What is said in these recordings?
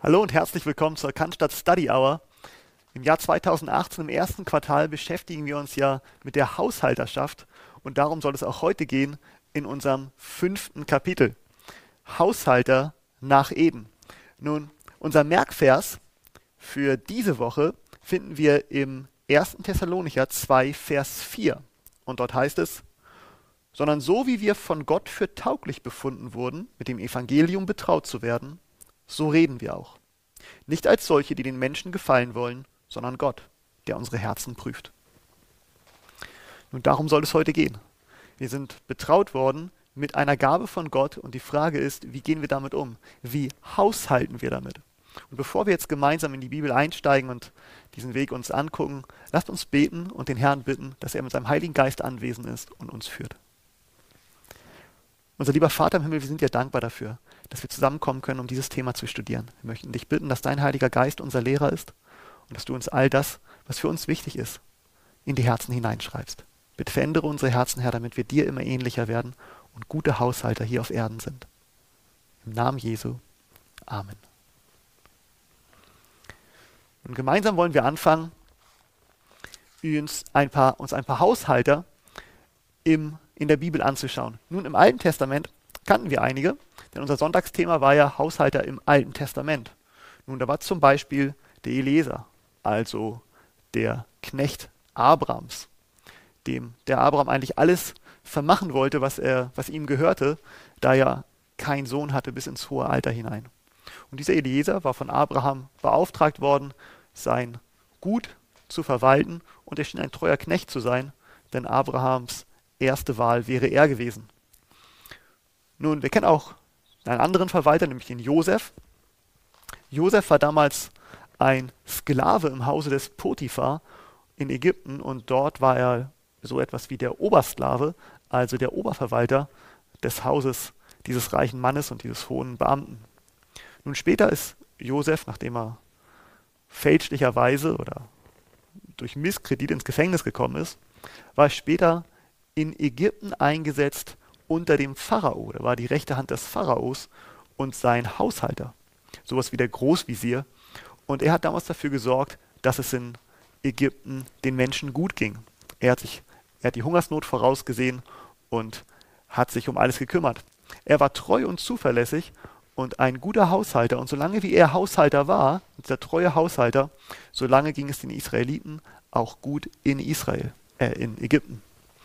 Hallo und herzlich willkommen zur Cannstatt Study Hour. Im Jahr 2018, im ersten Quartal, beschäftigen wir uns ja mit der Haushalterschaft und darum soll es auch heute gehen in unserem 5. Kapitel. Haushalter nach Eden. Nun, unser Merkvers für diese Woche finden wir im 1. Thessalonicher 2, Vers 4. Und dort heißt es: Sondern so wie wir von Gott für tauglich befunden wurden, mit dem Evangelium betraut zu werden, so reden wir auch. Nicht als solche, die den Menschen gefallen wollen, sondern Gott, der unsere Herzen prüft. Nun, darum soll es heute gehen. Wir sind betraut worden mit einer Gabe von Gott und die Frage ist, wie gehen wir damit um? Wie haushalten wir damit? Und bevor wir jetzt gemeinsam in die Bibel einsteigen und diesen Weg uns angucken, lasst uns beten und den Herrn bitten, dass er mit seinem Heiligen Geist anwesend ist und uns führt. Unser lieber Vater im Himmel, wir sind dir dankbar dafür, dass wir zusammenkommen können, um dieses Thema zu studieren. Wir möchten dich bitten, dass dein Heiliger Geist unser Lehrer ist und dass du uns all das, was für uns wichtig ist, in die Herzen hineinschreibst. Bitte verändere unsere Herzen, Herr, damit wir dir immer ähnlicher werden und gute Haushalter hier auf Erden sind. Im Namen Jesu. Amen. Und gemeinsam wollen wir anfangen, uns ein paar Haushalter in der Bibel anzuschauen. Nun, im Alten Testament kannten wir einige, denn unser Sonntagsthema war ja Haushalter im Alten Testament. Nun, da war zum Beispiel der Eliezer, also der Knecht Abrams, dem der Abraham eigentlich alles vermachen wollte, was ihm gehörte, da er keinen Sohn hatte bis ins hohe Alter hinein. Und dieser Eliezer war von Abraham beauftragt worden, sein Gut zu verwalten, und er schien ein treuer Knecht zu sein, denn Abrahams erste Wahl wäre er gewesen. Nun, wir kennen auch einen anderen Verwalter, nämlich den Josef. Josef war damals ein Sklave im Hause des Potiphar in Ägypten und dort war er so etwas wie der Obersklave, also der Oberverwalter des Hauses dieses reichen Mannes und dieses hohen Beamten. Nun später ist Josef, nachdem er fälschlicherweise oder durch Misskredit ins Gefängnis gekommen ist, war später in Ägypten eingesetzt unter dem Pharao. Er war die rechte Hand des Pharaos und sein Haushalter, sowas wie der Großvisier. Und er hat damals dafür gesorgt, dass es in Ägypten den Menschen gut ging. Er hat die Hungersnot vorausgesehen und hat sich um alles gekümmert. Er war treu und zuverlässig und ein guter Haushalter. Und solange wie er Haushalter war, dieser treue Haushalter, solange ging es den Israeliten auch gut in Ägypten.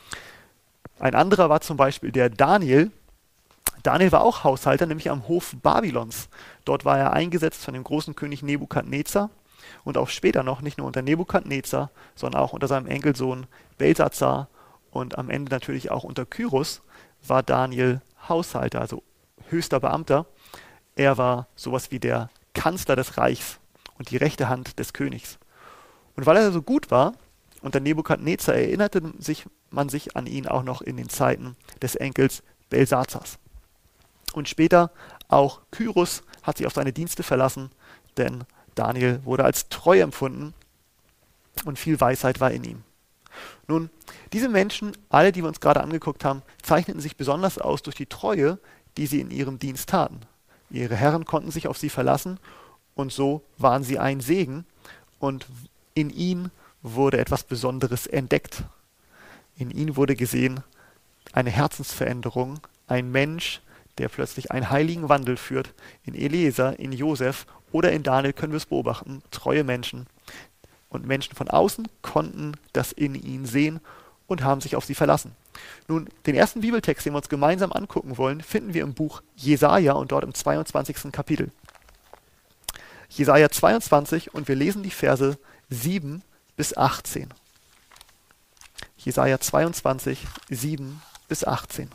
Ein anderer war zum Beispiel der Daniel. Daniel war auch Haushalter, nämlich am Hof Babylons. Dort war er eingesetzt von dem großen König Nebukadnezar und auch später noch, nicht nur unter Nebukadnezar, sondern auch unter seinem Enkelsohn Belsazar und am Ende natürlich auch unter Kyros war Daniel Haushalter, also höchster Beamter. Er war sowas wie der Kanzler des Reichs und die rechte Hand des Königs. Und weil er so gut war, unter Nebukadnezar erinnerte man sich an ihn auch noch in den Zeiten des Enkels Belsazars. Und später auch Kyros hat sich auf seine Dienste verlassen, denn Daniel wurde als treu empfunden und viel Weisheit war in ihm. Nun, diese Menschen, alle, die wir uns gerade angeguckt haben, zeichneten sich besonders aus durch die Treue, die sie in ihrem Dienst taten. Ihre Herren konnten sich auf sie verlassen und so waren sie ein Segen und in ihnen wurde etwas Besonderes entdeckt. In ihnen wurde gesehen eine Herzensveränderung, ein Mensch, der plötzlich einen heiligen Wandel führt. In Eliezer, in Josef oder in Daniel können wir es beobachten, treue Menschen. Und Menschen von außen konnten das in ihnen sehen und haben sich auf sie verlassen. Nun, den ersten Bibeltext, den wir uns gemeinsam angucken wollen, finden wir im Buch Jesaja und dort im 22. Kapitel. Jesaja 22 und wir lesen die Verse 7 bis 18. Jesaja 22, 7 bis 18.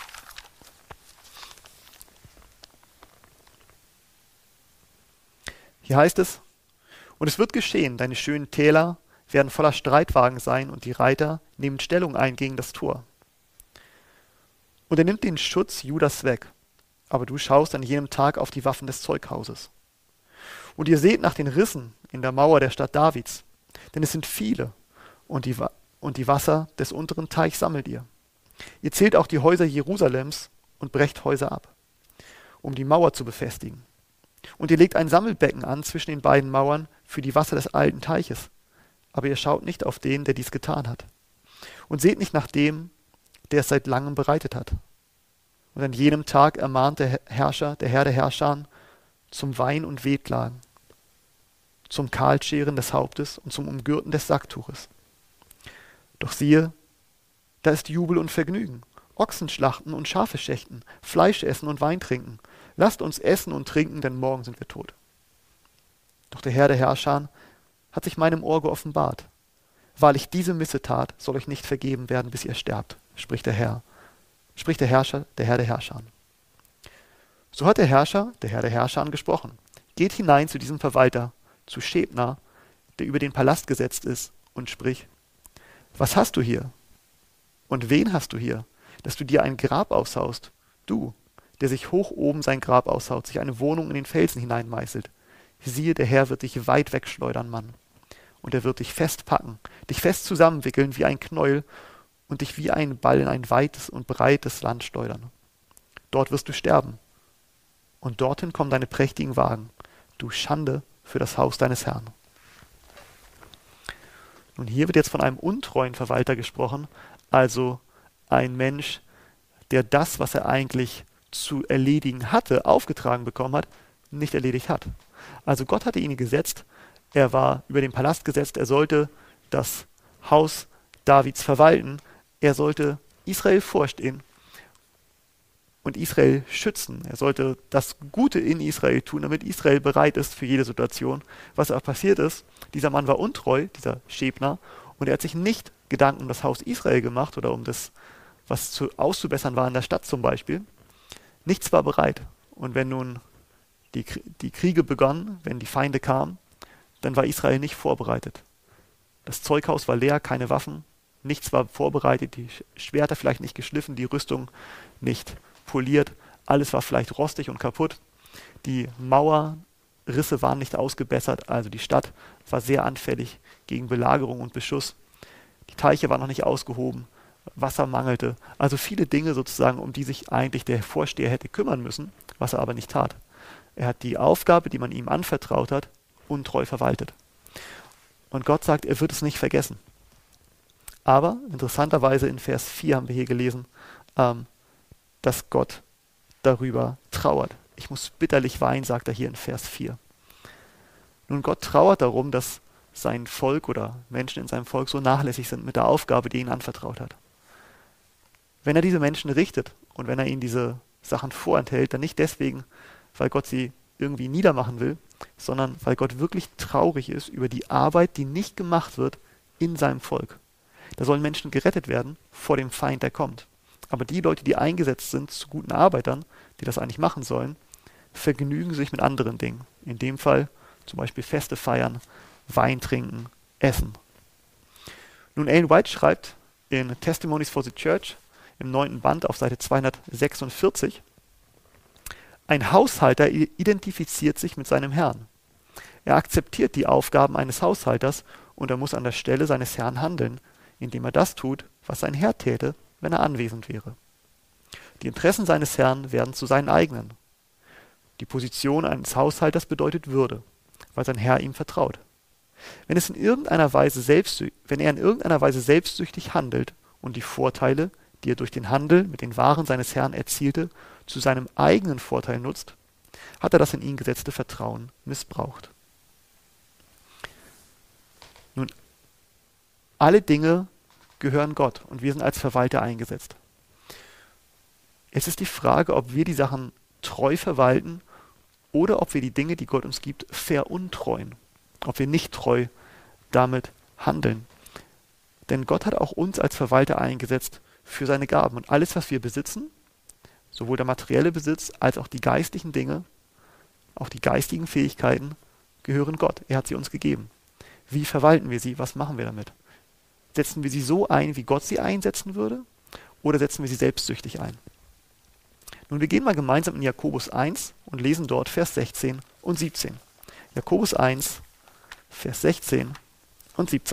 Hier heißt es: Und es wird geschehen, deine schönen Täler werden voller Streitwagen sein und die Reiter nehmen Stellung ein gegen das Tor. Und er nimmt den Schutz Judas weg, aber du schaust an jenem Tag auf die Waffen des Zeughauses. Und ihr seht nach den Rissen in der Mauer der Stadt Davids, denn es sind viele, und die Wasser des unteren Teichs sammelt ihr. Ihr zählt auch die Häuser Jerusalems und brecht Häuser ab, um die Mauer zu befestigen. Und ihr legt ein Sammelbecken an zwischen den beiden Mauern für die Wasser des alten Teiches. Aber ihr schaut nicht auf den, der dies getan hat. Und seht nicht nach dem, der es seit langem bereitet hat. Und an jenem Tag ermahnt der Herrscher, der Herr der Herrscher, zum Wein- und Wehklagen, zum Kahlscheren des Hauptes und zum Umgürten des Sacktuches. Doch siehe, da ist Jubel und Vergnügen, Ochsen schlachten und Schafe schächten, Fleisch essen und Wein trinken. Lasst uns essen und trinken, denn morgen sind wir tot. Doch der Herr der Herrscher hat sich meinem Ohr geoffenbart. Wahrlich, diese Missetat soll euch nicht vergeben werden, bis ihr sterbt, spricht der Herr. Spricht der Herrscher, der Herr der Herrscher. So hat der Herrscher, der Herr der Herrscher, gesprochen. Geht hinein zu diesem Verwalter, zu Schebna, der über den Palast gesetzt ist, und sprich: Was hast du hier? Und wen hast du hier, dass du dir ein Grab aushaust? Du, der sich hoch oben sein Grab aushaut, sich eine Wohnung in den Felsen hineinmeißelt. Siehe, der Herr wird dich weit wegschleudern, Mann. Und er wird dich festpacken, dich fest zusammenwickeln wie ein Knäuel und dich wie ein Ball in ein weites und breites Land schleudern. Dort wirst du sterben. Und dorthin kommen deine prächtigen Wagen, du Schande für das Haus deines Herrn. Nun, hier wird jetzt von einem untreuen Verwalter gesprochen, also ein Mensch, der das, was er eigentlich zu erledigen hatte, aufgetragen bekommen hat, nicht erledigt hat. Also Gott hatte ihn gesetzt, er war über den Palast gesetzt, er sollte das Haus Davids verwalten, er sollte Israel vorstehen und Israel schützen. Er sollte das Gute in Israel tun, damit Israel bereit ist für jede Situation. Was aber passiert ist, dieser Mann war untreu, dieser Schebna, und er hat sich nicht Gedanken um das Haus Israel gemacht oder um das, was auszubessern war in der Stadt zum Beispiel. Nichts war bereit. Und wenn nun die Kriege begannen, wenn die Feinde kamen, dann war Israel nicht vorbereitet. Das Zeughaus war leer, keine Waffen, nichts war vorbereitet, die Schwerter vielleicht nicht geschliffen, die Rüstung nicht poliert, alles war vielleicht rostig und kaputt. Die Mauerrisse waren nicht ausgebessert, also die Stadt war sehr anfällig gegen Belagerung und Beschuss. Die Teiche waren noch nicht ausgehoben, Wasser mangelte, also viele Dinge sozusagen, um die sich eigentlich der Vorsteher hätte kümmern müssen, was er aber nicht tat. Er hat die Aufgabe, die man ihm anvertraut hat, untreu verwaltet. Und Gott sagt, er wird es nicht vergessen. Aber interessanterweise in Vers 4 haben wir hier gelesen, dass Gott darüber trauert. Ich muss bitterlich weinen, sagt er hier in Vers 4. Nun, Gott trauert darum, dass sein Volk oder Menschen in seinem Volk so nachlässig sind mit der Aufgabe, die er ihnen anvertraut hat. Wenn er diese Menschen richtet und wenn er ihnen diese Sachen vorenthält, dann nicht deswegen, weil Gott sie irgendwie niedermachen will, sondern weil Gott wirklich traurig ist über die Arbeit, die nicht gemacht wird in seinem Volk. Da sollen Menschen gerettet werden vor dem Feind, der kommt. Aber die Leute, die eingesetzt sind zu guten Arbeitern, die das eigentlich machen sollen, vergnügen sich mit anderen Dingen. In dem Fall zum Beispiel Feste feiern, Wein trinken, essen. Nun, Ellen White schreibt in Testimonies for the Church im 9. Band auf Seite 246, ein Haushalter identifiziert sich mit seinem Herrn. Er akzeptiert die Aufgaben eines Haushalters und er muss an der Stelle seines Herrn handeln, indem er das tut, was sein Herr täte, wenn er anwesend wäre. Die Interessen seines Herrn werden zu seinen eigenen. Die Position eines Haushalters bedeutet Würde, weil sein Herr ihm vertraut. Wenn er in irgendeiner Weise selbstsüchtig handelt und die Vorteile, die er durch den Handel mit den Waren seines Herrn erzielte, zu seinem eigenen Vorteil nutzt, hat er das in ihn gesetzte Vertrauen missbraucht. Nun, alle Dinge gehören Gott und wir sind als Verwalter eingesetzt. Es ist die Frage, ob wir die Sachen treu verwalten oder ob wir die Dinge, die Gott uns gibt, veruntreuen. Ob wir nicht treu damit handeln. Denn Gott hat auch uns als Verwalter eingesetzt für seine Gaben. Und alles, was wir besitzen, sowohl der materielle Besitz als auch die geistlichen Dinge, auch die geistigen Fähigkeiten, gehören Gott. Er hat sie uns gegeben. Wie verwalten wir sie? Was machen wir damit? Setzen wir sie so ein, wie Gott sie einsetzen würde? Oder setzen wir sie selbstsüchtig ein? Nun, wir gehen mal gemeinsam in Jakobus 1 und lesen dort Vers 16 und 17. Jakobus 1, Vers 16 und 17.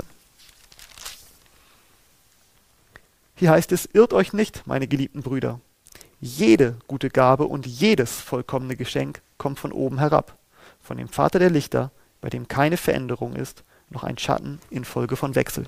Hier heißt es, irrt euch nicht, meine geliebten Brüder. Jede gute Gabe und jedes vollkommene Geschenk kommt von oben herab, von dem Vater der Lichter, bei dem keine Veränderung ist, noch ein Schatten infolge von Wechsel.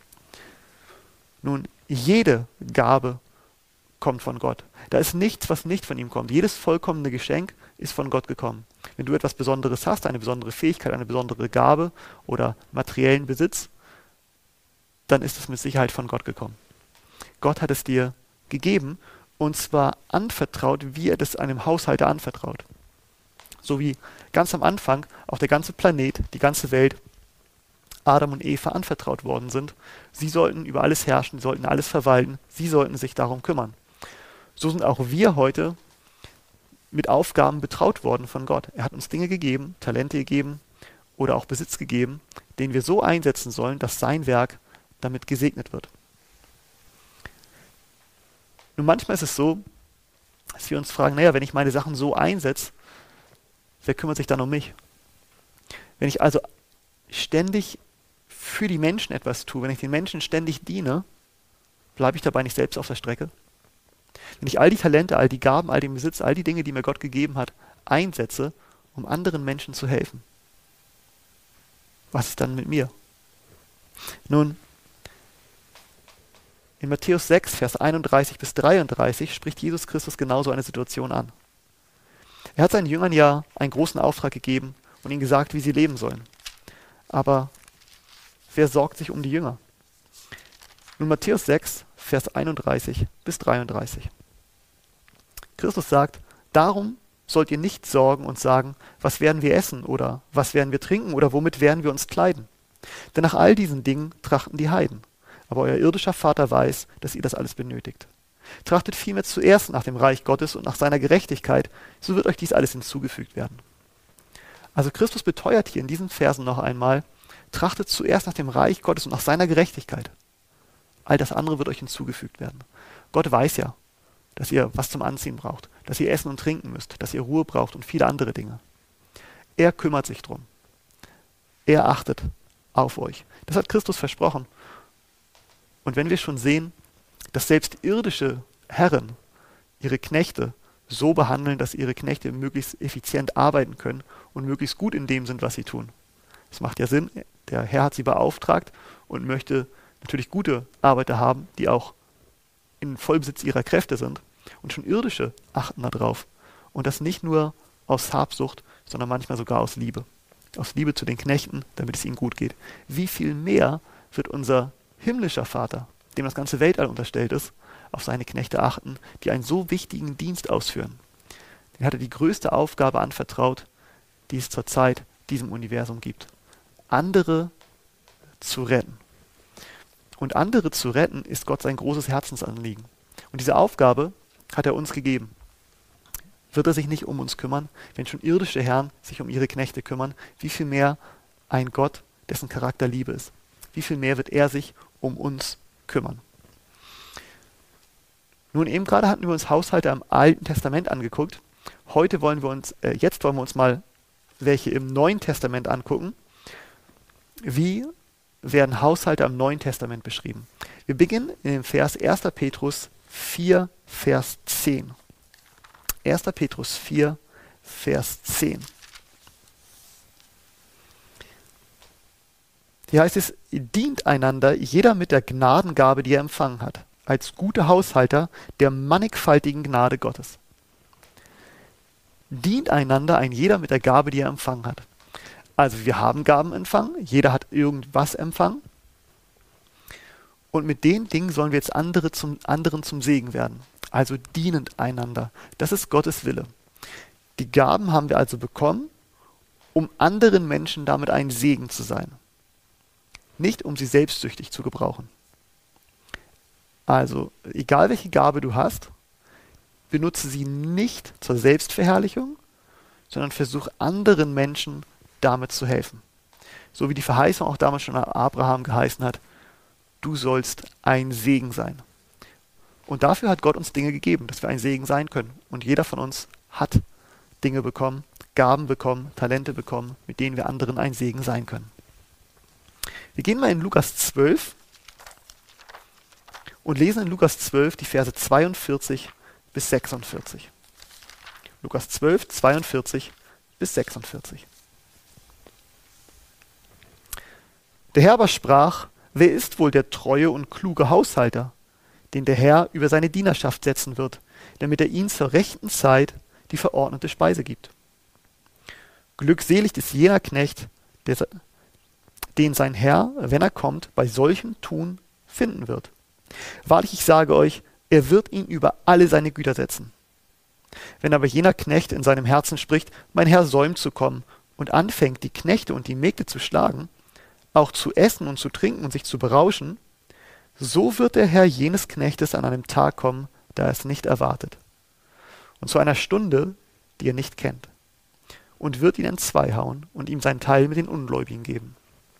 Nun, jede Gabe kommt von Gott. Da ist nichts, was nicht von ihm kommt. Jedes vollkommene Geschenk ist von Gott gekommen. Wenn du etwas Besonderes hast, eine besondere Fähigkeit, eine besondere Gabe oder materiellen Besitz, dann ist es mit Sicherheit von Gott gekommen. Gott hat es dir gegeben und zwar anvertraut, wie er das einem Haushalter anvertraut. So wie ganz am Anfang auch der ganze Planet, die ganze Welt, Adam und Eva anvertraut worden sind. Sie sollten über alles herrschen, sie sollten alles verwalten, sie sollten sich darum kümmern. So sind auch wir heute mit Aufgaben betraut worden von Gott. Er hat uns Dinge gegeben, Talente gegeben oder auch Besitz gegeben, den wir so einsetzen sollen, dass sein Werk damit gesegnet wird. Nun manchmal ist es so, dass wir uns fragen, naja, wenn ich meine Sachen so einsetze, wer kümmert sich dann um mich? Wenn ich also ständig für die Menschen etwas tue, wenn ich den Menschen ständig diene, bleibe ich dabei nicht selbst auf der Strecke? Wenn ich all die Talente, all die Gaben, all den Besitz, all die Dinge, die mir Gott gegeben hat, einsetze, um anderen Menschen zu helfen, was ist dann mit mir? Nun, in Matthäus 6, Vers 31 bis 33 spricht Jesus Christus genauso eine Situation an. Er hat seinen Jüngern ja einen großen Auftrag gegeben und ihnen gesagt, wie sie leben sollen. Aber wer sorgt sich um die Jünger? Nun Matthäus 6, Vers 31 bis 33. Christus sagt, darum sollt ihr nicht sorgen und sagen, was werden wir essen oder was werden wir trinken oder womit werden wir uns kleiden? Denn nach all diesen Dingen trachten die Heiden. Aber euer irdischer Vater weiß, dass ihr das alles benötigt. Trachtet vielmehr zuerst nach dem Reich Gottes und nach seiner Gerechtigkeit, so wird euch dies alles hinzugefügt werden. Also Christus beteuert hier in diesen Versen noch einmal, trachtet zuerst nach dem Reich Gottes und nach seiner Gerechtigkeit. All das andere wird euch hinzugefügt werden. Gott weiß ja, dass ihr was zum Anziehen braucht, dass ihr essen und trinken müsst, dass ihr Ruhe braucht und viele andere Dinge. Er kümmert sich drum. Er achtet auf euch. Das hat Christus versprochen. Und wenn wir schon sehen, dass selbst irdische Herren ihre Knechte so behandeln, dass ihre Knechte möglichst effizient arbeiten können und möglichst gut in dem sind, was sie tun. Das macht ja Sinn. Der Herr hat sie beauftragt und möchte natürlich gute Arbeiter haben, die auch in Vollbesitz ihrer Kräfte sind. Und schon irdische achten darauf. Und das nicht nur aus Habsucht, sondern manchmal sogar aus Liebe. Aus Liebe zu den Knechten, damit es ihnen gut geht. Wie viel mehr wird unser himmlischer Vater, dem das ganze Weltall unterstellt ist, auf seine Knechte achten, die einen so wichtigen Dienst ausführen. Den hat er die größte Aufgabe anvertraut, die es zurzeit diesem Universum gibt. Andere zu retten. Und andere zu retten ist Gott sein großes Herzensanliegen. Und diese Aufgabe hat er uns gegeben. Wird er sich nicht um uns kümmern, wenn schon irdische Herren sich um ihre Knechte kümmern, wie viel mehr ein Gott, dessen Charakter Liebe ist? Wie viel mehr wird er sich um uns kümmern? Nun, eben gerade hatten wir uns Haushalte im Alten Testament angeguckt. Jetzt wollen wir uns mal welche im Neuen Testament angucken. Wie werden Haushalte im Neuen Testament beschrieben? Wir beginnen in dem Vers 1. Petrus 4, Vers 10. 1. Petrus 4, Vers 10. Hier heißt es, dient einander jeder mit der Gnadengabe, die er empfangen hat, als gute Haushalter der mannigfaltigen Gnade Gottes. Dient einander ein jeder mit der Gabe, die er empfangen hat. Also wir haben Gaben empfangen, jeder hat irgendwas empfangen. Und mit den Dingen sollen wir jetzt anderen zum Segen werden. Also dienend einander. Das ist Gottes Wille. Die Gaben haben wir also bekommen, um anderen Menschen damit ein Segen zu sein. Nicht um sie selbstsüchtig zu gebrauchen. Also, egal welche Gabe du hast, benutze sie nicht zur Selbstverherrlichung, sondern versuch anderen Menschen damit zu helfen. So wie die Verheißung auch damals schon an Abraham geheißen hat, du sollst ein Segen sein. Und dafür hat Gott uns Dinge gegeben, dass wir ein Segen sein können. Und jeder von uns hat Dinge bekommen, Gaben bekommen, Talente bekommen, mit denen wir anderen ein Segen sein können. Wir gehen mal in Lukas 12 und lesen in Lukas 12 die Verse 42 bis 46. Lukas 12, 42 bis 46. Der Herr aber sprach, wer ist wohl der treue und kluge Haushalter, den der Herr über seine Dienerschaft setzen wird, damit er ihnen zur rechten Zeit die verordnete Speise gibt? Glückselig ist jener Knecht, den sein Herr, wenn er kommt, bei solchem Tun finden wird. Wahrlich, ich sage euch, er wird ihn über alle seine Güter setzen. Wenn aber jener Knecht in seinem Herzen spricht, mein Herr säumt zu kommen, und anfängt, die Knechte und die Mägde zu schlagen, auch zu essen und zu trinken und sich zu berauschen, so wird der Herr jenes Knechtes an einem Tag kommen, da er es nicht erwartet, und zu einer Stunde, die er nicht kennt, und wird ihn entzwei hauen und ihm seinen Teil mit den Ungläubigen geben.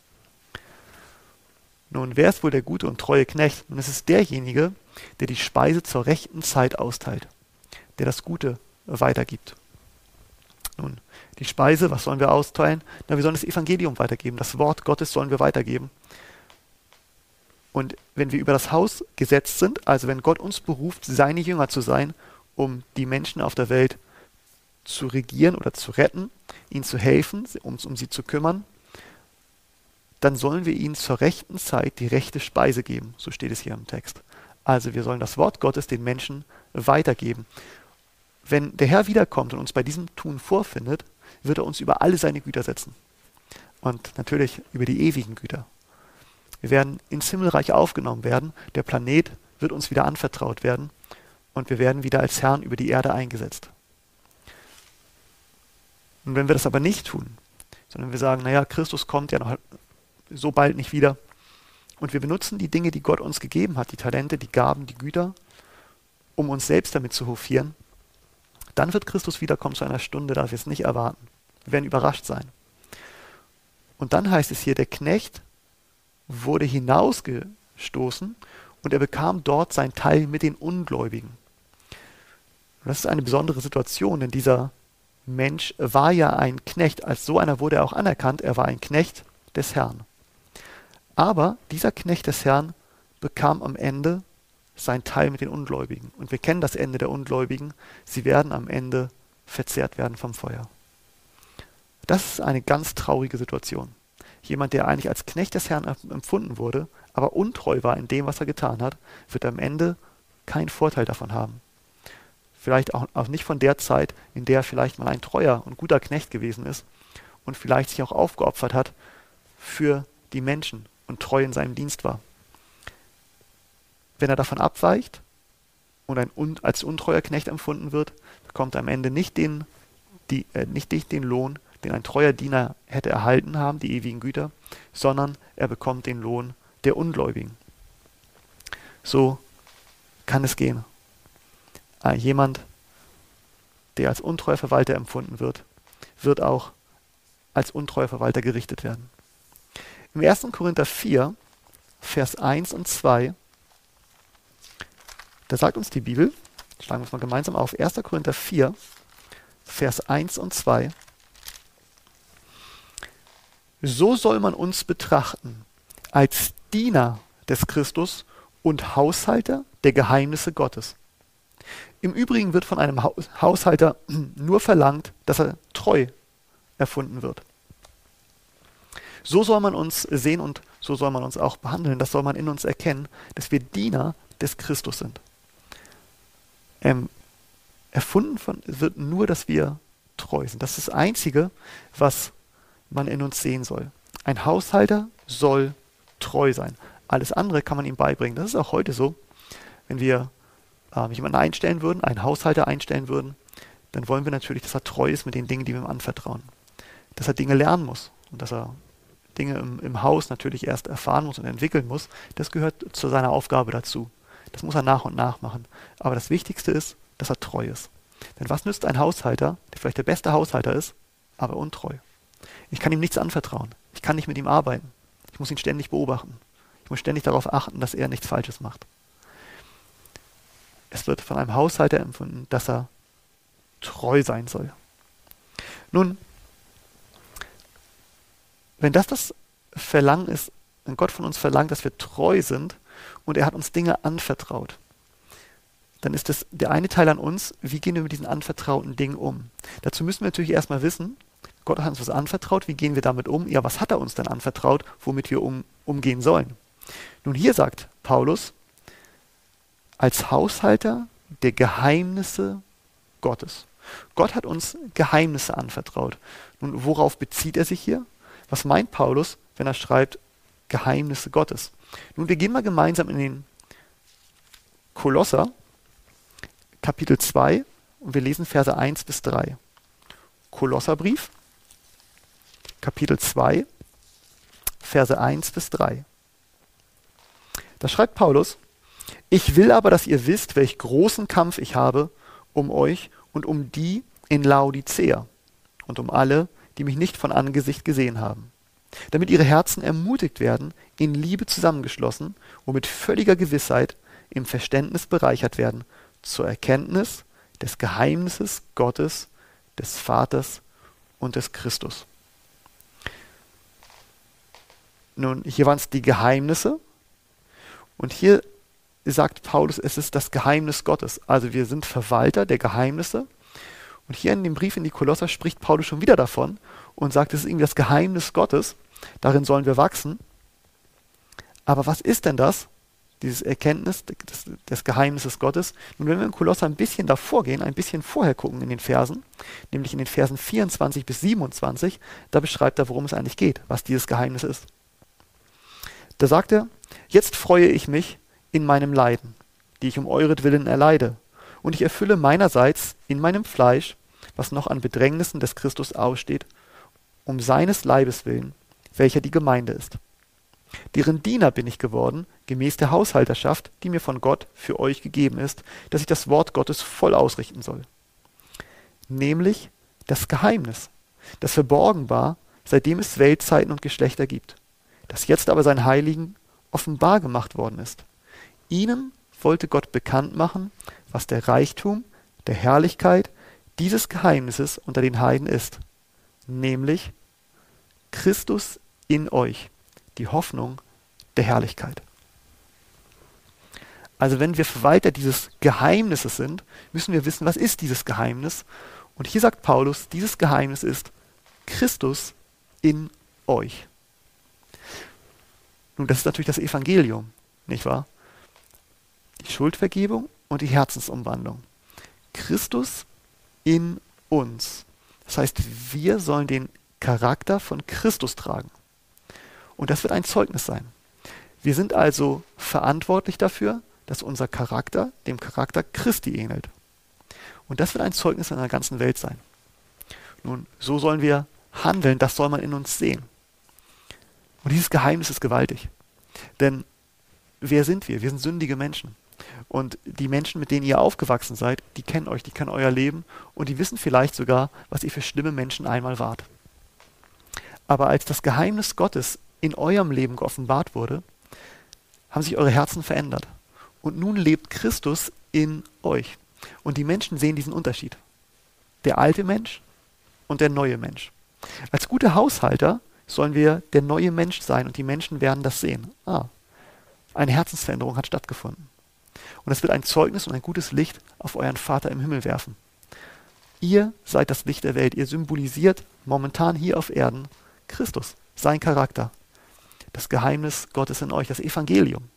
Nun, wer ist wohl der gute und treue Knecht? Nun, es ist derjenige, der die Speise zur rechten Zeit austeilt, der das Gute weitergibt. Nun, die Speise, was sollen wir austeilen? Na, wir sollen das Evangelium weitergeben, das Wort Gottes sollen wir weitergeben. Und wenn wir über das Haus gesetzt sind, also wenn Gott uns beruft, seine Jünger zu sein, um die Menschen auf der Welt zu regieren oder zu retten, ihnen zu helfen, um sie zu kümmern, dann sollen wir ihnen zur rechten Zeit die rechte Speise geben. So steht es hier im Text. Also wir sollen das Wort Gottes den Menschen weitergeben. Wenn der Herr wiederkommt und uns bei diesem Tun vorfindet, wird er uns über alle seine Güter setzen. Und natürlich über die ewigen Güter. Wir werden ins Himmelreich aufgenommen werden, der Planet wird uns wieder anvertraut werden und wir werden wieder als Herrn über die Erde eingesetzt. Und wenn wir das aber nicht tun, sondern wir sagen, naja, Christus kommt ja noch so bald nicht wieder und wir benutzen die Dinge, die Gott uns gegeben hat, die Talente, die Gaben, die Güter, um uns selbst damit zu hofieren, dann wird Christus wiederkommen zu einer Stunde, da wir es nicht erwarten. Wir werden überrascht sein. Und dann heißt es hier, der Knecht wurde hinausgestoßen und er bekam dort sein Teil mit den Ungläubigen. Und das ist eine besondere Situation, denn dieser Mensch war ja ein Knecht. Als so einer wurde er auch anerkannt, er war ein Knecht des Herrn. Aber dieser Knecht des Herrn bekam am Ende sein Teil mit den Ungläubigen. Und wir kennen das Ende der Ungläubigen. Sie werden am Ende verzehrt werden vom Feuer. Das ist eine ganz traurige Situation. Jemand, der eigentlich als Knecht des Herrn empfunden wurde, aber untreu war in dem, was er getan hat, wird am Ende keinen Vorteil davon haben. Vielleicht auch nicht von der Zeit, in der er vielleicht mal ein treuer und guter Knecht gewesen ist und vielleicht sich auch aufgeopfert hat für die Menschen und treu in seinem Dienst war. Wenn er davon abweicht und als untreuer Knecht empfunden wird, bekommt er am Ende nicht den Lohn, den ein treuer Diener hätte erhalten haben, die ewigen Güter, sondern er bekommt den Lohn der Ungläubigen. So kann es gehen. Jemand, der als untreuer Verwalter empfunden wird, wird auch als untreuer Verwalter gerichtet werden. Im 1. Korinther 4, Vers 1 und 2, da sagt uns die Bibel, schlagen wir es mal gemeinsam auf, 1. Korinther 4, Vers 1 und 2, so soll man uns betrachten, als Diener des Christus und Haushalter der Geheimnisse Gottes. Im Übrigen wird von einem Haushalter nur verlangt, dass er treu erfunden wird. So soll man uns sehen und so soll man uns auch behandeln. Das soll man in uns erkennen, dass wir Diener des Christus sind. Erfunden wird nur, dass wir treu sind. Das ist das Einzige, was man in uns sehen soll. Ein Haushalter soll treu sein. Alles andere kann man ihm beibringen. Das ist auch heute so. Wenn wir jemanden einstellen würden, einen Haushalter einstellen würden, dann wollen wir natürlich, dass er treu ist mit den Dingen, die wir ihm anvertrauen. Dass er Dinge lernen muss und dass er Dinge im Haus natürlich erst erfahren muss und entwickeln muss. Das gehört zu seiner Aufgabe dazu. Das muss er nach und nach machen. Aber das Wichtigste ist, dass er treu ist. Denn was nützt ein Haushalter, der vielleicht der beste Haushalter ist, aber untreu? Ich kann ihm nichts anvertrauen. Ich kann nicht mit ihm arbeiten. Ich muss ihn ständig beobachten. Ich muss ständig darauf achten, dass er nichts Falsches macht. Es wird von einem Haushalter empfunden, dass er treu sein soll. Nun, wenn das Verlangen ist, wenn Gott von uns verlangt, dass wir treu sind und er hat uns Dinge anvertraut, dann ist das der eine Teil an uns, wie gehen wir mit diesen anvertrauten Dingen um. Dazu müssen wir natürlich erstmal wissen, Gott hat uns was anvertraut, wie gehen wir damit um? Ja, was hat er uns denn anvertraut, womit wir umgehen sollen? Nun, hier sagt Paulus, als Haushalter der Geheimnisse Gottes. Gott hat uns Geheimnisse anvertraut. Nun, worauf bezieht er sich hier? Was meint Paulus, wenn er schreibt Geheimnisse Gottes? Nun, wir gehen mal gemeinsam in den Kolosser, Kapitel 2, und wir lesen Verse 1 bis 3. Kolosserbrief, Kapitel 2, Verse 1 bis 3. Da schreibt Paulus: Ich will aber, dass ihr wisst, welch großen Kampf ich habe um euch und um die in Laodicea und um alle, die mich nicht von Angesicht gesehen haben, damit ihre Herzen ermutigt werden, in Liebe zusammengeschlossen und mit völliger Gewissheit im Verständnis bereichert werden, zur Erkenntnis des Geheimnisses Gottes, des Vaters und des Christus. Nun, hier waren es die Geheimnisse und hier sagt Paulus, es ist das Geheimnis Gottes. Also wir sind Verwalter der Geheimnisse. Und hier in dem Brief in die Kolosser spricht Paulus schon wieder davon und sagt, es ist irgendwie das Geheimnis Gottes. Darin sollen wir wachsen. Aber was ist denn das? Dieses Erkenntnis des Geheimnisses Gottes. Nun, wenn wir in Kolosser ein bisschen davor gehen, ein bisschen vorher gucken in den Versen, nämlich in den Versen 24 bis 27, da beschreibt er, worum es eigentlich geht, was dieses Geheimnis ist. Da sagt er, jetzt freue ich mich in meinem Leiden, die ich um euretwillen erleide, und ich erfülle meinerseits in meinem Fleisch, was noch an Bedrängnissen des Christus aussteht, um seines Leibes willen, welcher die Gemeinde ist. Deren Diener bin ich geworden, gemäß der Haushalterschaft, die mir von Gott für euch gegeben ist, dass ich das Wort Gottes voll ausrichten soll. Nämlich das Geheimnis, das verborgen war, seitdem es Weltzeiten und Geschlechter gibt, das jetzt aber seinen Heiligen offenbar gemacht worden ist. Ihnen wollte Gott bekannt machen, was der Reichtum der Herrlichkeit dieses Geheimnisses unter den Heiden ist, nämlich Christus in euch, die Hoffnung der Herrlichkeit. Also wenn wir Verwalter dieses Geheimnisses sind, müssen wir wissen, was ist dieses Geheimnis? Und hier sagt Paulus, dieses Geheimnis ist Christus in euch. Nun, das ist natürlich das Evangelium, nicht wahr? Die Schuldvergebung und die Herzensumwandlung. Christus in uns. Das heißt, wir sollen den Charakter von Christus tragen. Und das wird ein Zeugnis sein. Wir sind also verantwortlich dafür, dass unser Charakter dem Charakter Christi ähnelt. Und das wird ein Zeugnis in der ganzen Welt sein. Nun, so sollen wir handeln, das soll man in uns sehen. Und dieses Geheimnis ist gewaltig. Denn wer sind wir? Wir sind sündige Menschen. Und die Menschen, mit denen ihr aufgewachsen seid, die kennen euch, die kennen euer Leben und die wissen vielleicht sogar, was ihr für schlimme Menschen einmal wart. Aber als das Geheimnis Gottes in eurem Leben geoffenbart wurde, haben sich eure Herzen verändert. Und nun lebt Christus in euch. Und die Menschen sehen diesen Unterschied. Der alte Mensch und der neue Mensch. Als gute Haushalter sollen wir der neue Mensch sein und die Menschen werden das sehen. Eine Herzensveränderung hat stattgefunden. Und es wird ein Zeugnis und ein gutes Licht auf euren Vater im Himmel werfen. Ihr seid das Licht der Welt. Ihr symbolisiert momentan hier auf Erden Christus, sein Charakter. Das Geheimnis Gottes in euch, das Evangelium.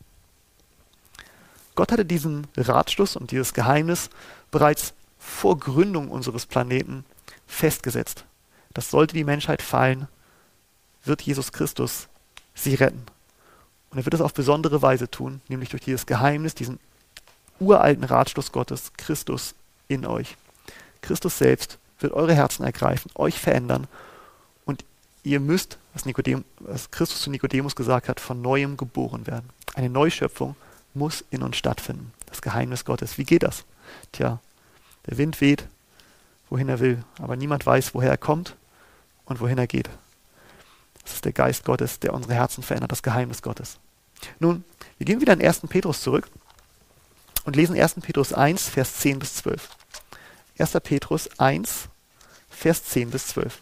Gott hatte diesen Ratschluss und dieses Geheimnis bereits vor Gründung unseres Planeten festgesetzt. Das sollte die Menschheit fallen, wird Jesus Christus sie retten. Und er wird es auf besondere Weise tun, nämlich durch dieses Geheimnis, diesen uralten Ratschluss Gottes, Christus in euch. Christus selbst wird eure Herzen ergreifen, euch verändern und ihr müsst, was Christus zu Nikodemus gesagt hat, von Neuem geboren werden. Eine Neuschöpfung muss in uns stattfinden. Das Geheimnis Gottes. Wie geht das? Tja, der Wind weht, wohin er will, aber niemand weiß, woher er kommt und wohin er geht. Das ist der Geist Gottes, der unsere Herzen verändert, das Geheimnis Gottes. Nun, wir gehen wieder in 1. Petrus zurück und lesen 1. Petrus 1, Vers 10 bis 12. 1. Petrus 1, Vers 10 bis 12.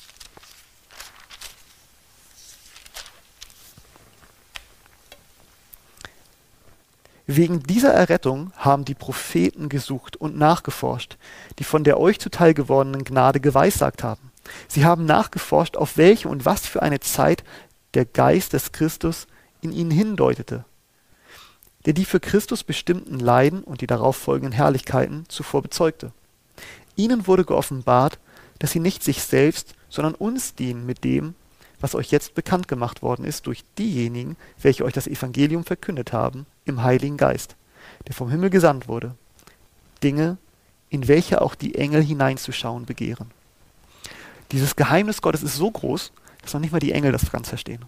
Wegen dieser Errettung haben die Propheten gesucht und nachgeforscht, die von der euch zuteil gewordenen Gnade geweissagt haben. Sie haben nachgeforscht, auf welche und was für eine Zeit der Geist des Christus in ihnen hindeutete, der die für Christus bestimmten Leiden und die darauf folgenden Herrlichkeiten zuvor bezeugte. Ihnen wurde geoffenbart, dass sie nicht sich selbst, sondern uns dienen mit dem, was euch jetzt bekannt gemacht worden ist durch diejenigen, welche euch das Evangelium verkündet haben, im Heiligen Geist, der vom Himmel gesandt wurde. Dinge, in welche auch die Engel hineinzuschauen begehren. Dieses Geheimnis Gottes ist so groß, dass noch nicht mal die Engel das ganz verstehen.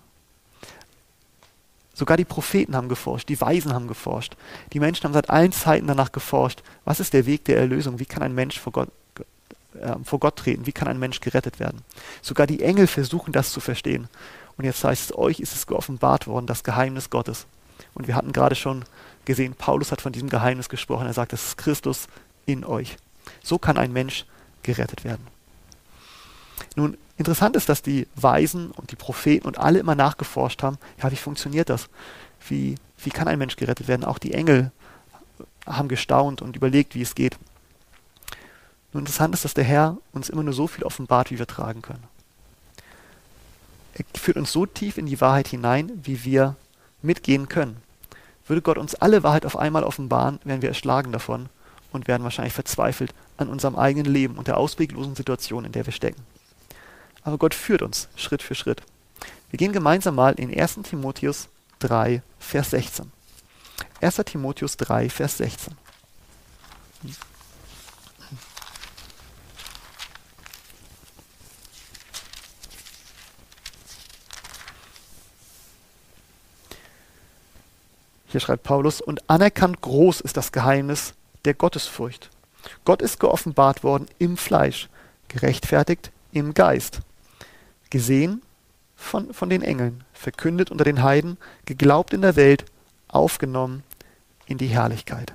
Sogar die Propheten haben geforscht, die Weisen haben geforscht. Die Menschen haben seit allen Zeiten danach geforscht, was ist der Weg der Erlösung, wie kann ein Mensch vor Gott treten, wie kann ein Mensch gerettet werden. Sogar die Engel versuchen das zu verstehen. Und jetzt heißt es, euch ist es geoffenbart worden, das Geheimnis Gottes. Und wir hatten gerade schon gesehen, Paulus hat von diesem Geheimnis gesprochen. Er sagt, es ist Christus in euch. So kann ein Mensch gerettet werden. Nun, interessant ist, dass die Weisen und die Propheten und alle immer nachgeforscht haben, ja, wie funktioniert das? Wie kann ein Mensch gerettet werden? Auch die Engel haben gestaunt und überlegt, wie es geht. Nun, interessant ist, dass der Herr uns immer nur so viel offenbart, wie wir tragen können. Er führt uns so tief in die Wahrheit hinein, wie wir mitgehen können. Würde Gott uns alle Wahrheit auf einmal offenbaren, wären wir erschlagen davon und wären wahrscheinlich verzweifelt an unserem eigenen Leben und der ausweglosen Situation, in der wir stecken. Aber Gott führt uns Schritt für Schritt. Wir gehen gemeinsam mal in 1. Timotheus 3, Vers 16. 1. Timotheus 3, Vers 16. Hier schreibt Paulus, und anerkannt groß ist das Geheimnis der Gottesfurcht. Gott ist geoffenbart worden im Fleisch, gerechtfertigt im Geist, gesehen von den Engeln, verkündet unter den Heiden, geglaubt in der Welt, aufgenommen in die Herrlichkeit.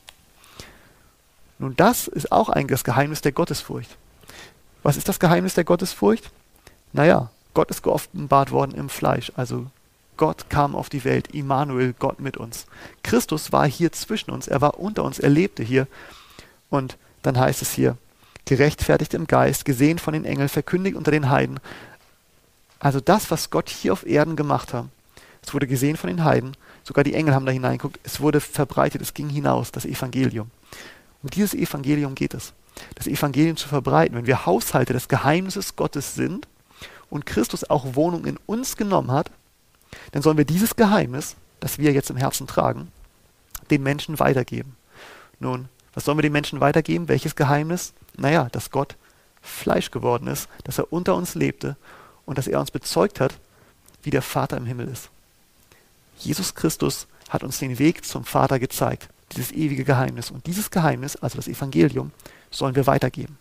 Nun, das ist auch eigentlich das Geheimnis der Gottesfurcht. Was ist das Geheimnis der Gottesfurcht? Naja, Gott ist geoffenbart worden im Fleisch, also Gott kam auf die Welt, Immanuel, Gott mit uns. Christus war hier zwischen uns, er war unter uns, er lebte hier. Und dann heißt es hier, gerechtfertigt im Geist, gesehen von den Engeln, verkündigt unter den Heiden. Also das, was Gott hier auf Erden gemacht hat, es wurde gesehen von den Heiden, sogar die Engel haben da hineingeguckt, es wurde verbreitet, es ging hinaus, das Evangelium. Um dieses Evangelium geht es, das Evangelium zu verbreiten. Wenn wir Haushalte des Geheimnisses Gottes sind und Christus auch Wohnung in uns genommen hat, dann sollen wir dieses Geheimnis, das wir jetzt im Herzen tragen, den Menschen weitergeben. Nun, was sollen wir den Menschen weitergeben? Welches Geheimnis? Naja, dass Gott Fleisch geworden ist, dass er unter uns lebte und dass er uns bezeugt hat, wie der Vater im Himmel ist. Jesus Christus hat uns den Weg zum Vater gezeigt, dieses ewige Geheimnis. Und dieses Geheimnis, also das Evangelium, sollen wir weitergeben.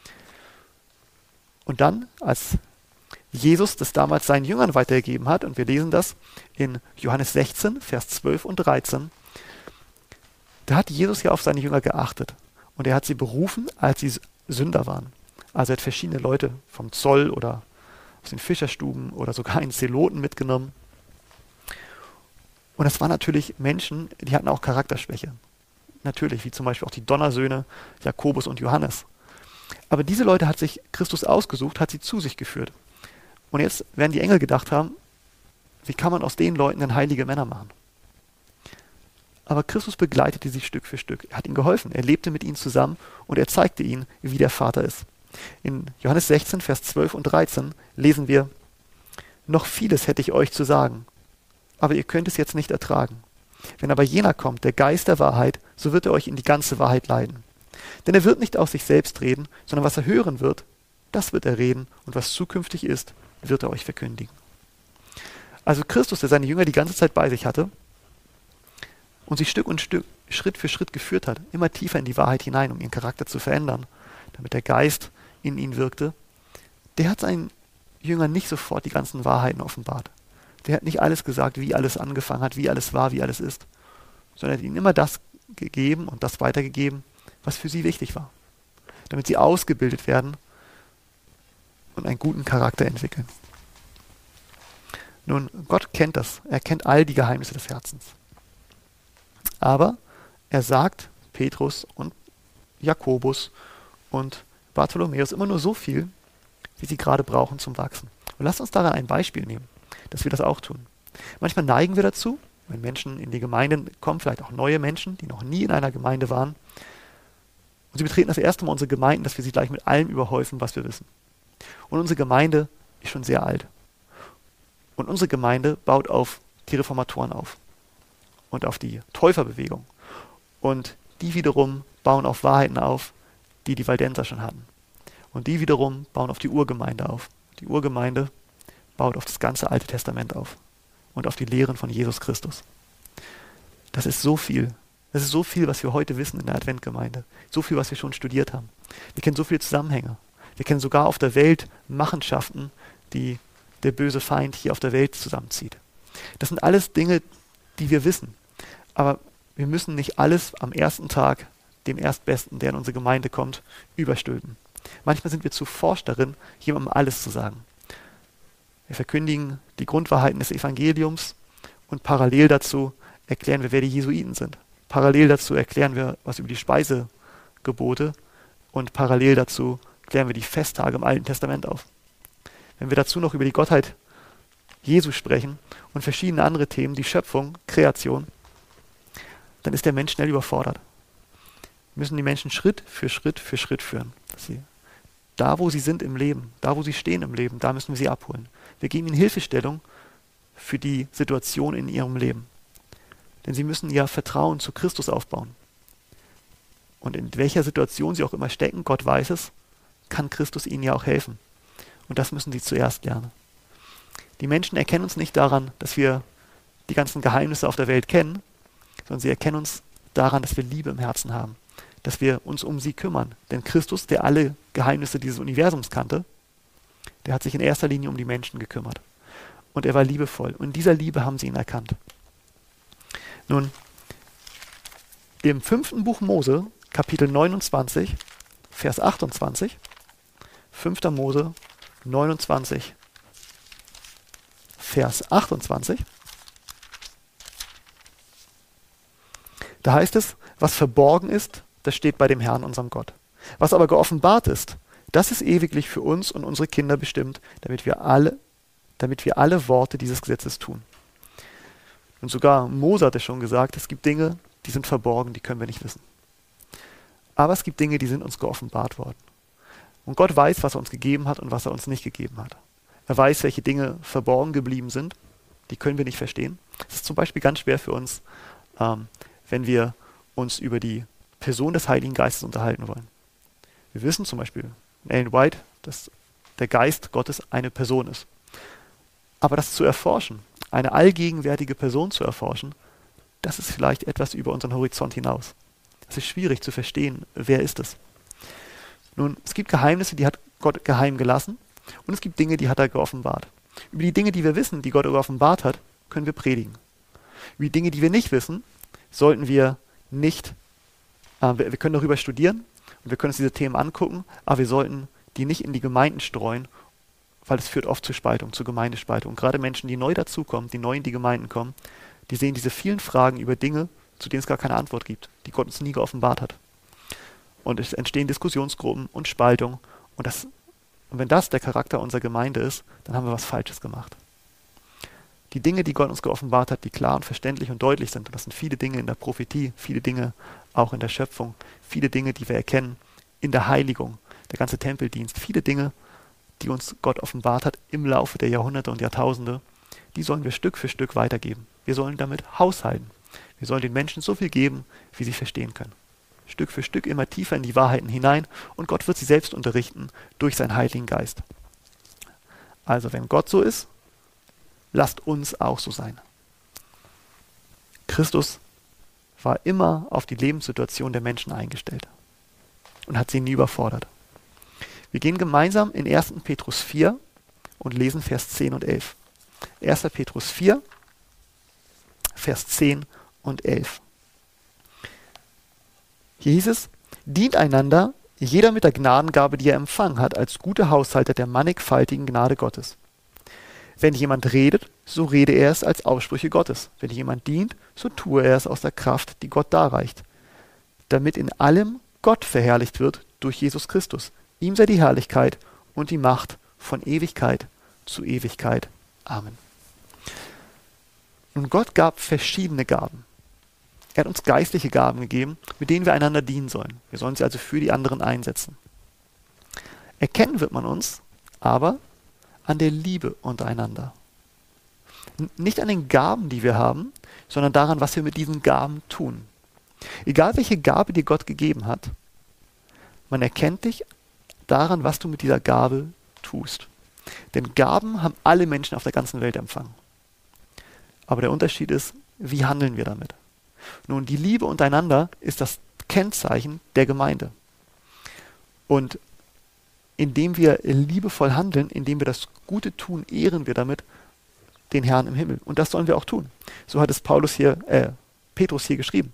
Und dann, als Jesus das damals seinen Jüngern weitergegeben hat, und wir lesen das in Johannes 16, Vers 12 und 13, da hat Jesus ja auf seine Jünger geachtet und er hat sie berufen, als sie Sünder waren. Also er hat verschiedene Leute vom Zoll oder aus den Fischerstuben oder sogar einen Zeloten mitgenommen. Und das waren natürlich Menschen, die hatten auch Charakterschwäche. Natürlich, wie zum Beispiel auch die Donnersöhne Jakobus und Johannes. Aber diese Leute hat sich Christus ausgesucht, hat sie zu sich geführt. Und jetzt werden die Engel gedacht haben, wie kann man aus den Leuten denn heilige Männer machen? Aber Christus begleitete sie Stück für Stück. Er hat ihnen geholfen. Er lebte mit ihnen zusammen und er zeigte ihnen, wie der Vater ist. In Johannes 16, Vers 12 und 13 lesen wir, noch vieles hätte ich euch zu sagen, aber ihr könnt es jetzt nicht ertragen. Wenn aber jener kommt, der Geist der Wahrheit, so wird er euch in die ganze Wahrheit leiten. Denn er wird nicht aus sich selbst reden, sondern was er hören wird, das wird er reden und was zukünftig ist, wird er euch verkündigen. Also Christus, der seine Jünger die ganze Zeit bei sich hatte und sie Stück und Stück, Schritt für Schritt geführt hat, immer tiefer in die Wahrheit hinein, um ihren Charakter zu verändern, damit der Geist in ihnen wirkte, der hat seinen Jüngern nicht sofort die ganzen Wahrheiten offenbart. Der hat nicht alles gesagt, wie alles angefangen hat, wie alles war, wie alles ist, sondern hat ihnen immer das gegeben und das weitergegeben, was für sie wichtig war, damit sie ausgebildet werden und einen guten Charakter entwickeln. Nun, Gott kennt das. Er kennt all die Geheimnisse des Herzens. Aber er sagt Petrus und Jakobus und Bartholomäus immer nur so viel, wie sie gerade brauchen zum Wachsen. Und lasst uns daran ein Beispiel nehmen, dass wir das auch tun. Manchmal neigen wir dazu, wenn Menschen in die Gemeinden kommen, vielleicht auch neue Menschen, die noch nie in einer Gemeinde waren, und sie betreten das erste Mal unsere Gemeinden, dass wir sie gleich mit allem überhäufen, was wir wissen. Und unsere Gemeinde ist schon sehr alt. Und unsere Gemeinde baut auf die Reformatoren auf und auf die Täuferbewegung. Und die wiederum bauen auf Wahrheiten auf, die die Waldenser schon hatten. Und die wiederum bauen auf die Urgemeinde auf. Die Urgemeinde baut auf das ganze Alte Testament auf und auf die Lehren von Jesus Christus. Das ist so viel. Das ist so viel, was wir heute wissen in der Adventgemeinde. So viel, was wir schon studiert haben. Wir kennen so viele Zusammenhänge. Wir kennen sogar auf der Welt Machenschaften, die der böse Feind hier auf der Welt zusammenzieht. Das sind alles Dinge, die wir wissen. Aber wir müssen nicht alles am ersten Tag dem Erstbesten, der in unsere Gemeinde kommt, überstülpen. Manchmal sind wir zu forsch darin, jemandem alles zu sagen. Wir verkündigen die Grundwahrheiten des Evangeliums und parallel dazu erklären wir, wer die Jesuiten sind. Parallel dazu erklären wir was über die Speisegebote und parallel dazu klären wir die Festtage im Alten Testament auf. Wenn wir dazu noch über die Gottheit Jesu sprechen und verschiedene andere Themen, die Schöpfung, Kreation, dann ist der Mensch schnell überfordert. Wir müssen die Menschen Schritt für Schritt für Schritt führen. Dass sie da, wo sie sind im Leben, da, wo sie stehen im Leben, da müssen wir sie abholen. Wir geben ihnen Hilfestellung für die Situation in ihrem Leben. Denn sie müssen ihr Vertrauen zu Christus aufbauen. Und in welcher Situation sie auch immer stecken, Gott weiß es, kann Christus ihnen ja auch helfen. Und das müssen sie zuerst lernen. Die Menschen erkennen uns nicht daran, dass wir die ganzen Geheimnisse auf der Welt kennen, sondern sie erkennen uns daran, dass wir Liebe im Herzen haben, dass wir uns um sie kümmern. Denn Christus, der alle Geheimnisse dieses Universums kannte, der hat sich in erster Linie um die Menschen gekümmert. Und er war liebevoll. Und in dieser Liebe haben sie ihn erkannt. Nun, im 5. Buch Mose, Kapitel 29, Vers 28, 5. Mose 29, Vers 28, da heißt es, was verborgen ist, das steht bei dem Herrn, unserem Gott. Was aber geoffenbart ist, das ist ewiglich für uns und unsere Kinder bestimmt, damit wir alle Worte dieses Gesetzes tun. Und sogar Mose hat es schon gesagt, es gibt Dinge, die sind verborgen, die können wir nicht wissen. Aber es gibt Dinge, die sind uns geoffenbart worden. Und Gott weiß, was er uns gegeben hat und was er uns nicht gegeben hat. Er weiß, welche Dinge verborgen geblieben sind, die können wir nicht verstehen. Es ist zum Beispiel ganz schwer für uns, wenn wir uns über die Person des Heiligen Geistes unterhalten wollen. Wir wissen zum Beispiel in Ellen White, dass der Geist Gottes eine Person ist. Aber das zu erforschen, eine allgegenwärtige Person zu erforschen, das ist vielleicht etwas über unseren Horizont hinaus. Es ist schwierig zu verstehen, wer ist es. Nun, es gibt Geheimnisse, die hat Gott geheim gelassen, und es gibt Dinge, die hat er geoffenbart. Über die Dinge, die wir wissen, die Gott geoffenbart hat, können wir predigen. Über die Dinge, die wir nicht wissen, sollten wir nicht, wir können darüber studieren und wir können uns diese Themen angucken, aber wir sollten die nicht in die Gemeinden streuen, weil es führt oft zur Spaltung, zur Gemeindespaltung. Und gerade Menschen, die neu dazukommen, die neu in die Gemeinden kommen, die sehen diese vielen Fragen über Dinge, zu denen es gar keine Antwort gibt, die Gott uns nie geoffenbart hat. Und es entstehen Diskussionsgruppen und Spaltung. Und wenn das der Charakter unserer Gemeinde ist, dann haben wir was Falsches gemacht. Die Dinge, die Gott uns geoffenbart hat, die klar und verständlich und deutlich sind, und das sind viele Dinge in der Prophetie, viele Dinge auch in der Schöpfung, viele Dinge, die wir erkennen in der Heiligung, der ganze Tempeldienst, viele Dinge, die uns Gott offenbart hat im Laufe der Jahrhunderte und Jahrtausende, die sollen wir Stück für Stück weitergeben. Wir sollen damit haushalten. Wir sollen den Menschen so viel geben, wie sie verstehen können. Stück für Stück immer tiefer in die Wahrheiten hinein, und Gott wird sie selbst unterrichten durch seinen Heiligen Geist. Also wenn Gott so ist, lasst uns auch so sein. Christus war immer auf die Lebenssituation der Menschen eingestellt und hat sie nie überfordert. Wir gehen gemeinsam in 1. Petrus 4 und lesen Vers 10 und 11. 1. Petrus 4, Vers 10 und 11. Hier hieß es, dient einander, jeder mit der Gnadengabe, die er empfangen hat, als gute Haushalter der mannigfaltigen Gnade Gottes. Wenn jemand redet, so rede er es als Aussprüche Gottes. Wenn jemand dient, so tue er es aus der Kraft, die Gott darreicht, damit in allem Gott verherrlicht wird durch Jesus Christus. Ihm sei die Herrlichkeit und die Macht von Ewigkeit zu Ewigkeit. Amen. Nun, Gott gab verschiedene Gaben. Er hat uns geistliche Gaben gegeben, mit denen wir einander dienen sollen. Wir sollen sie also für die anderen einsetzen. Erkennen wird man uns aber an der Liebe untereinander. Nicht an den Gaben, die wir haben, sondern daran, was wir mit diesen Gaben tun. Egal welche Gabe dir Gott gegeben hat, man erkennt dich daran, was du mit dieser Gabe tust. Denn Gaben haben alle Menschen auf der ganzen Welt empfangen. Aber der Unterschied ist, wie handeln wir damit? Nun, die Liebe untereinander ist das Kennzeichen der Gemeinde. Und indem wir liebevoll handeln, indem wir das Gute tun, ehren wir damit den Herrn im Himmel. Und das sollen wir auch tun. So hat es Petrus hier geschrieben.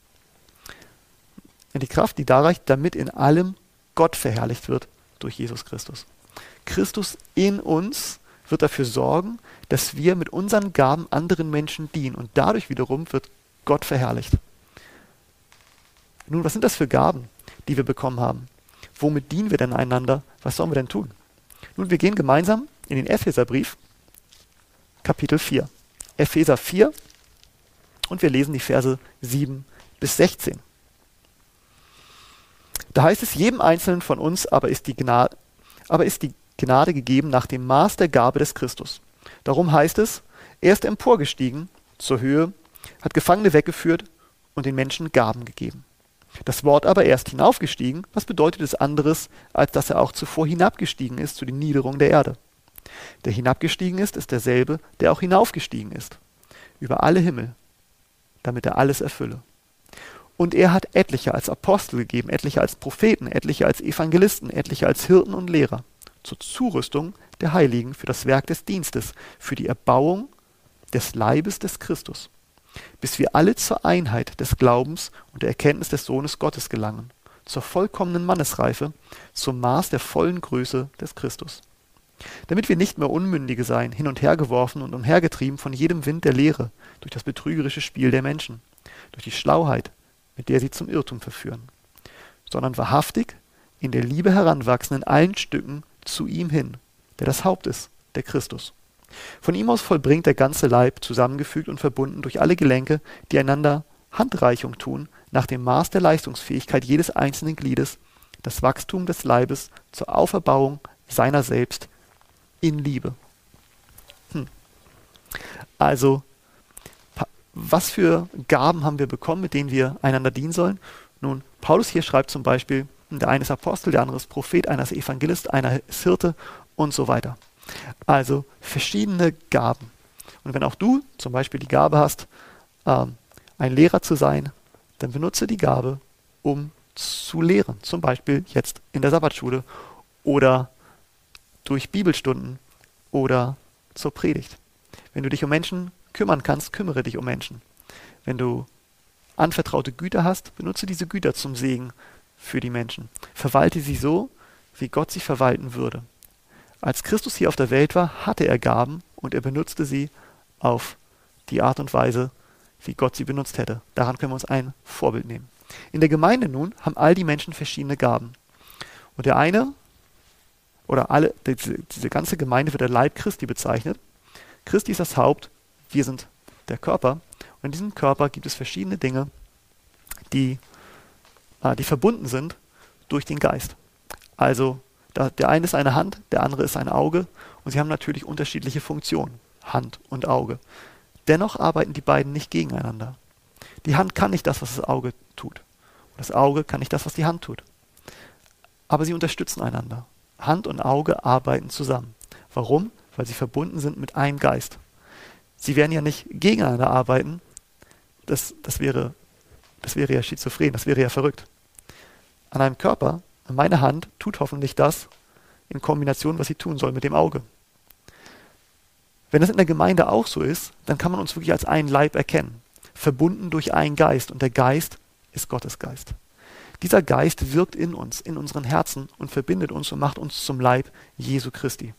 Die Kraft, die da reicht, damit in allem Gott verherrlicht wird durch Jesus Christus. Christus in uns wird dafür sorgen, dass wir mit unseren Gaben anderen Menschen dienen. Und dadurch wiederum wird Gott verherrlicht. Nun, was sind das für Gaben, die wir bekommen haben? Womit dienen wir denn einander? Was sollen wir denn tun? Nun, wir gehen gemeinsam in den Epheserbrief, Kapitel 4. Epheser 4 und wir lesen die Verse 7 bis 16. Da heißt es, jedem Einzelnen von uns aber ist die Gnade gegeben nach dem Maß der Gabe des Christus. Darum heißt es, er ist emporgestiegen zur Höhe, hat Gefangene weggeführt und den Menschen Gaben gegeben. Das Wort aber, er ist hinaufgestiegen, was bedeutet es anderes, als dass er auch zuvor hinabgestiegen ist zu den Niederungen der Erde. Der hinabgestiegen ist, ist derselbe, der auch hinaufgestiegen ist, über alle Himmel, damit er alles erfülle. Und er hat etliche als Apostel gegeben, etliche als Propheten, etliche als Evangelisten, etliche als Hirten und Lehrer, zur Zurüstung der Heiligen für das Werk des Dienstes, für die Erbauung des Leibes des Christus, bis wir alle zur Einheit des Glaubens und der Erkenntnis des Sohnes Gottes gelangen, zur vollkommenen Mannesreife, zum Maß der vollen Größe des Christus. Damit wir nicht mehr Unmündige seien, hin und her geworfen und umhergetrieben von jedem Wind der Lehre, durch das betrügerische Spiel der Menschen, durch die Schlauheit, mit der sie zum Irrtum verführen, sondern wahrhaftig in der Liebe heranwachsen in allen Stücken zu ihm hin, der das Haupt ist, der Christus. Von ihm aus vollbringt der ganze Leib, zusammengefügt und verbunden durch alle Gelenke, die einander Handreichung tun, nach dem Maß der Leistungsfähigkeit jedes einzelnen Gliedes, das Wachstum des Leibes zur Auferbauung seiner selbst in Liebe. Also, was für Gaben haben wir bekommen, mit denen wir einander dienen sollen? Nun, Paulus hier schreibt zum Beispiel, der eine ist Apostel, der andere ist Prophet, einer ist Evangelist, einer ist Hirte und so weiter. Also verschiedene Gaben. Und wenn auch du zum Beispiel die Gabe hast, ein Lehrer zu sein, dann benutze die Gabe, um zu lehren. Zum Beispiel jetzt in der Sabbatschule oder durch Bibelstunden oder zur Predigt. Wenn du dich um Menschen kümmern kannst, kümmere dich um Menschen. Wenn du anvertraute Güter hast, benutze diese Güter zum Segen für die Menschen. Verwalte sie so, wie Gott sie verwalten würde. Als Christus hier auf der Welt war, hatte er Gaben und er benutzte sie auf die Art und Weise, wie Gott sie benutzt hätte. Daran können wir uns ein Vorbild nehmen. In der Gemeinde nun haben all die Menschen verschiedene Gaben. Und der eine oder alle, diese ganze Gemeinde wird der Leib Christi bezeichnet. Christi ist das Haupt, wir sind der Körper. Und in diesem Körper gibt es verschiedene Dinge, die verbunden sind durch den Geist. Also der eine ist eine Hand, der andere ist ein Auge und sie haben natürlich unterschiedliche Funktionen, Hand und Auge. Dennoch arbeiten die beiden nicht gegeneinander. Die Hand kann nicht das, was das Auge tut. Und das Auge kann nicht das, was die Hand tut. Aber sie unterstützen einander. Hand und Auge arbeiten zusammen. Warum? Weil sie verbunden sind mit einem Geist. Sie werden ja nicht gegeneinander arbeiten. Das wäre ja schizophren, das wäre ja verrückt. An einem Körper, meine Hand tut hoffentlich das in Kombination, was sie tun soll mit dem Auge. Wenn das in der Gemeinde auch so ist, dann kann man uns wirklich als einen Leib erkennen, verbunden durch einen Geist. Und der Geist ist Gottes Geist. Dieser Geist wirkt in uns, in unseren Herzen und verbindet uns und macht uns zum Leib Jesu Christi.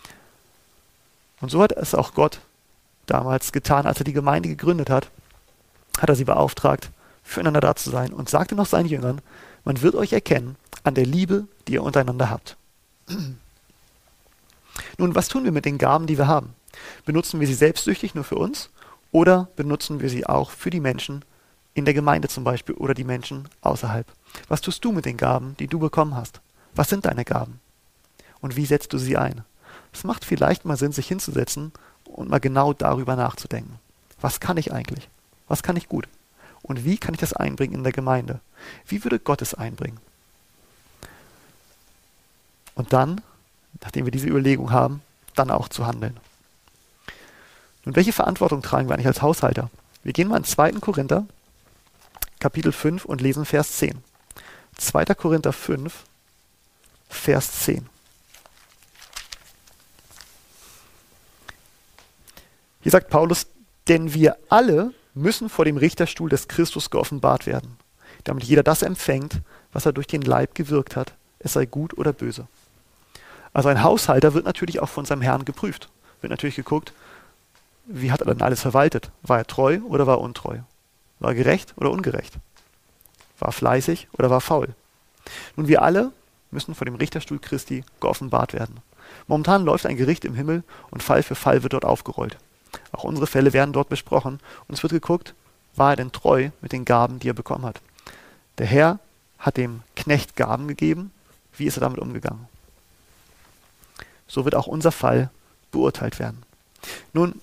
Und so hat es auch Gott damals getan, als er die Gemeinde gegründet hat, hat er sie beauftragt, füreinander da zu sein und sagte noch seinen Jüngern, man wird euch erkennen an der Liebe, die ihr untereinander habt. Nun, was tun wir mit den Gaben, die wir haben? Benutzen wir sie selbstsüchtig nur für uns oder benutzen wir sie auch für die Menschen in der Gemeinde zum Beispiel oder die Menschen außerhalb? Was tust du mit den Gaben, die du bekommen hast? Was sind deine Gaben? Und wie setzt du sie ein? Es macht vielleicht mal Sinn, sich hinzusetzen und mal genau darüber nachzudenken. Was kann ich eigentlich? Was kann ich gut? Und wie kann ich das einbringen in der Gemeinde? Wie würde Gott es einbringen? Und dann, nachdem wir diese Überlegung haben, dann auch zu handeln. Nun, welche Verantwortung tragen wir eigentlich als Haushalter? Wir gehen mal in 2. Korinther, Kapitel 5 und lesen Vers 10. 2. Korinther 5, Vers 10. Hier sagt Paulus, denn wir alle müssen vor dem Richterstuhl des Christus geoffenbart werden, damit jeder das empfängt, was er durch den Leib gewirkt hat, es sei gut oder böse. Also ein Haushalter wird natürlich auch von seinem Herrn geprüft. Wird natürlich geguckt, wie hat er denn alles verwaltet? War er treu oder war er untreu? War er gerecht oder ungerecht? War er fleißig oder war er faul? Nun, wir alle müssen vor dem Richterstuhl Christi geoffenbart werden. Momentan läuft ein Gericht im Himmel und Fall für Fall wird dort aufgerollt. Auch unsere Fälle werden dort besprochen und es wird geguckt, war er denn treu mit den Gaben, die er bekommen hat? Der Herr hat dem Knecht Gaben gegeben, wie ist er damit umgegangen? So wird auch unser Fall beurteilt werden. Nun,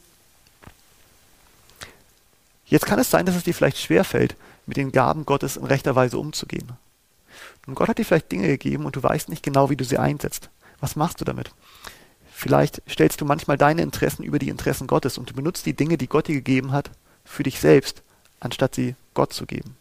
jetzt kann es sein, dass es dir vielleicht schwerfällt, mit den Gaben Gottes in rechter Weise umzugehen. Und Gott hat dir vielleicht Dinge gegeben und du weißt nicht genau, wie du sie einsetzt. Was machst du damit? Vielleicht stellst du manchmal deine Interessen über die Interessen Gottes und du benutzt die Dinge, die Gott dir gegeben hat, für dich selbst, anstatt sie Gott zu geben.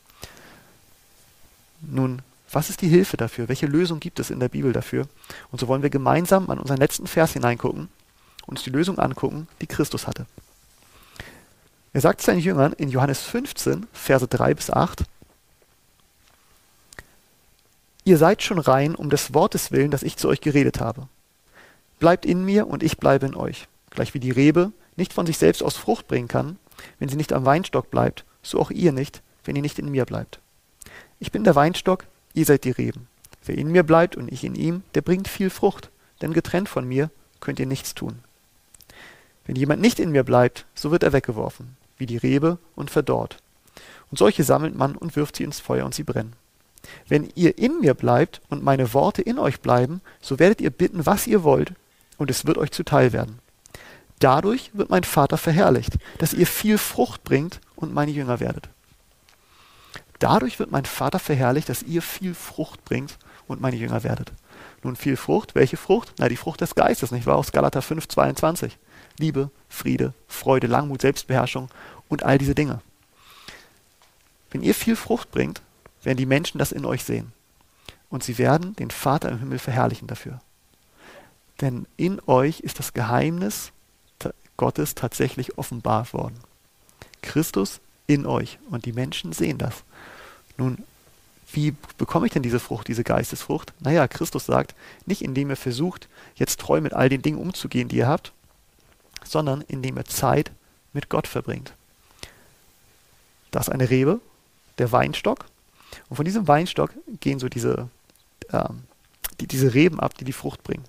Nun, was ist die Hilfe dafür? Welche Lösung gibt es in der Bibel dafür? Und so wollen wir gemeinsam an unseren letzten Vers hineingucken und uns die Lösung angucken, die Christus hatte. Er sagt seinen Jüngern in Johannes 15, Verse 3 bis 8, ihr seid schon rein um des Wortes willen, das ich zu euch geredet habe. Bleibt in mir und ich bleibe in euch. Gleich wie die Rebe nicht von sich selbst aus Frucht bringen kann, wenn sie nicht am Weinstock bleibt, so auch ihr nicht, wenn ihr nicht in mir bleibt. Ich bin der Weinstock, ihr seid die Reben. Wer in mir bleibt und ich in ihm, der bringt viel Frucht, denn getrennt von mir könnt ihr nichts tun. Wenn jemand nicht in mir bleibt, so wird er weggeworfen, wie die Rebe und verdorrt. Und solche sammelt man und wirft sie ins Feuer und sie brennen. Wenn ihr in mir bleibt und meine Worte in euch bleiben, so werdet ihr bitten, was ihr wollt, und es wird euch zuteil werden. Dadurch wird mein Vater verherrlicht, dass ihr viel Frucht bringt und meine Jünger werdet. Dadurch wird mein Vater verherrlicht, dass ihr viel Frucht bringt und meine Jünger werdet. Nun, viel Frucht, welche Frucht? Na, die Frucht des Geistes, nicht wahr? Aus Galater 5, 22. Liebe, Friede, Freude, Langmut, Selbstbeherrschung und all diese Dinge. Wenn ihr viel Frucht bringt, werden die Menschen das in euch sehen. Und sie werden den Vater im Himmel verherrlichen dafür. Denn in euch ist das Geheimnis Gottes tatsächlich offenbart worden. Christus in euch. Und die Menschen sehen das. Nun, wie bekomme ich denn diese Frucht, diese Geistesfrucht? Naja, Christus sagt, nicht indem ihr versucht, jetzt treu mit all den Dingen umzugehen, die ihr habt, sondern indem ihr Zeit mit Gott verbringt. Das ist eine Rebe, der Weinstock. Und von diesem Weinstock gehen so diese Reben ab, die die Frucht bringen.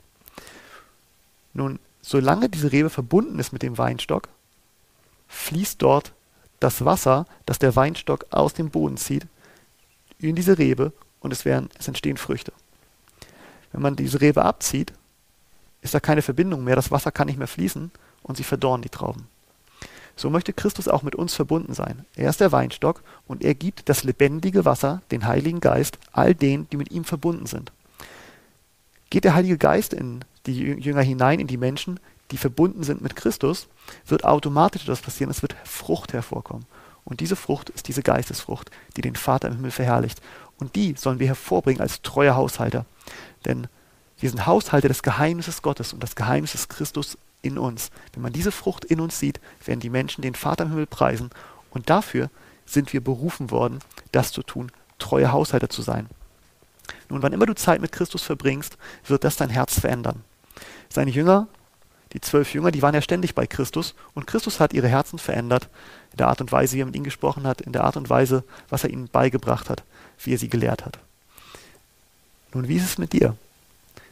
Nun, solange diese Rebe verbunden ist mit dem Weinstock, fließt dort das Wasser, das der Weinstock aus dem Boden zieht, in diese Rebe und es entstehen Früchte. Wenn man diese Rebe abzieht, ist da keine Verbindung mehr, das Wasser kann nicht mehr fließen und sie verdorren die Trauben. So möchte Christus auch mit uns verbunden sein. Er ist der Weinstock und er gibt das lebendige Wasser, den Heiligen Geist, all denen, die mit ihm verbunden sind. Geht der Heilige Geist in die Jünger hinein, in die Menschen, die verbunden sind mit Christus, wird automatisch etwas passieren, es wird Frucht hervorkommen. Und diese Frucht ist diese Geistesfrucht, die den Vater im Himmel verherrlicht. Und die sollen wir hervorbringen als treue Haushalter. Denn wir sind Haushalter des Geheimnisses Gottes und das Geheimnis ist Christus in uns. Wenn man diese Frucht in uns sieht, werden die Menschen den Vater im Himmel preisen. Und dafür sind wir berufen worden, das zu tun, treue Haushalter zu sein. Nun, wann immer du Zeit mit Christus verbringst, wird das dein Herz verändern. Seine Jünger, die 12 Jünger, die waren ja ständig bei Christus und Christus hat ihre Herzen verändert, in der Art und Weise, wie er mit ihnen gesprochen hat, in der Art und Weise, was er ihnen beigebracht hat, wie er sie gelehrt hat. Nun, wie ist es mit dir?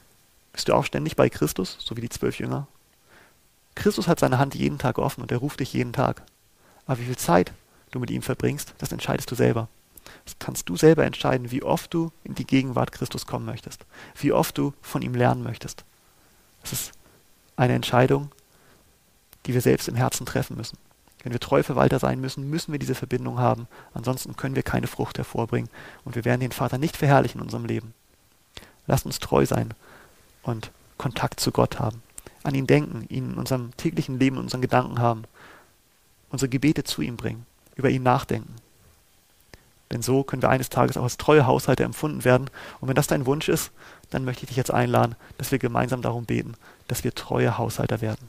Bist du auch ständig bei Christus, so wie die 12 Jünger? Christus hat seine Hand jeden Tag offen und er ruft dich jeden Tag. Aber wie viel Zeit du mit ihm verbringst, das entscheidest du selber. Das kannst du selber entscheiden, wie oft du in die Gegenwart Christus kommen möchtest, wie oft du von ihm lernen möchtest. Das ist eine Entscheidung, die wir selbst im Herzen treffen müssen. Wenn wir Treuverwalter sein müssen, müssen wir diese Verbindung haben. Ansonsten können wir keine Frucht hervorbringen und wir werden den Vater nicht verherrlichen in unserem Leben. Lasst uns treu sein und Kontakt zu Gott haben. An ihn denken, ihn in unserem täglichen Leben, in unseren Gedanken haben. Unsere Gebete zu ihm bringen, über ihn nachdenken. Denn so können wir eines Tages auch als treue Haushalter empfunden werden. Und wenn das dein Wunsch ist, dann möchte ich dich jetzt einladen, dass wir gemeinsam darum beten, dass wir treue Haushalter werden.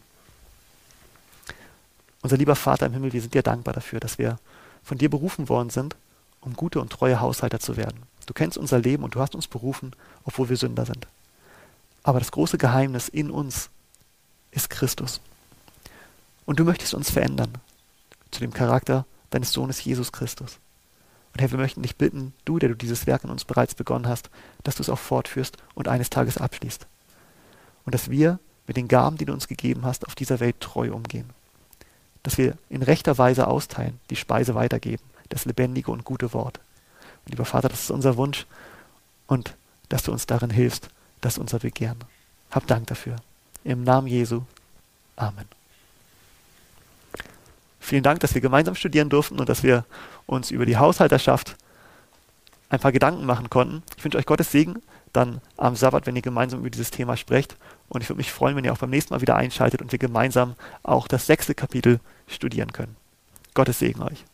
Unser lieber Vater im Himmel, wir sind dir dankbar dafür, dass wir von dir berufen worden sind, um gute und treue Haushalter zu werden. Du kennst unser Leben und du hast uns berufen, obwohl wir Sünder sind. Aber das große Geheimnis in uns ist Christus. Und du möchtest uns verändern zu dem Charakter deines Sohnes Jesus Christus. Und Herr, wir möchten dich bitten, du, der du dieses Werk in uns bereits begonnen hast, dass du es auch fortführst und eines Tages abschließt. Und dass wir mit den Gaben, die du uns gegeben hast, auf dieser Welt treu umgehen. Dass wir in rechter Weise austeilen, die Speise weitergeben, das lebendige und gute Wort. Und lieber Vater, das ist unser Wunsch und dass du uns darin hilfst, das ist unser Begehren. Hab Dank dafür. Im Namen Jesu. Amen. Vielen Dank, dass wir gemeinsam studieren durften und dass wir uns über die Haushalterschaft ein paar Gedanken machen konnten. Ich wünsche euch Gottes Segen dann am Sabbat, wenn ihr gemeinsam über dieses Thema sprecht. Und ich würde mich freuen, wenn ihr auch beim nächsten Mal wieder einschaltet und wir gemeinsam auch das 6. Kapitel studieren können. Gottes Segen euch.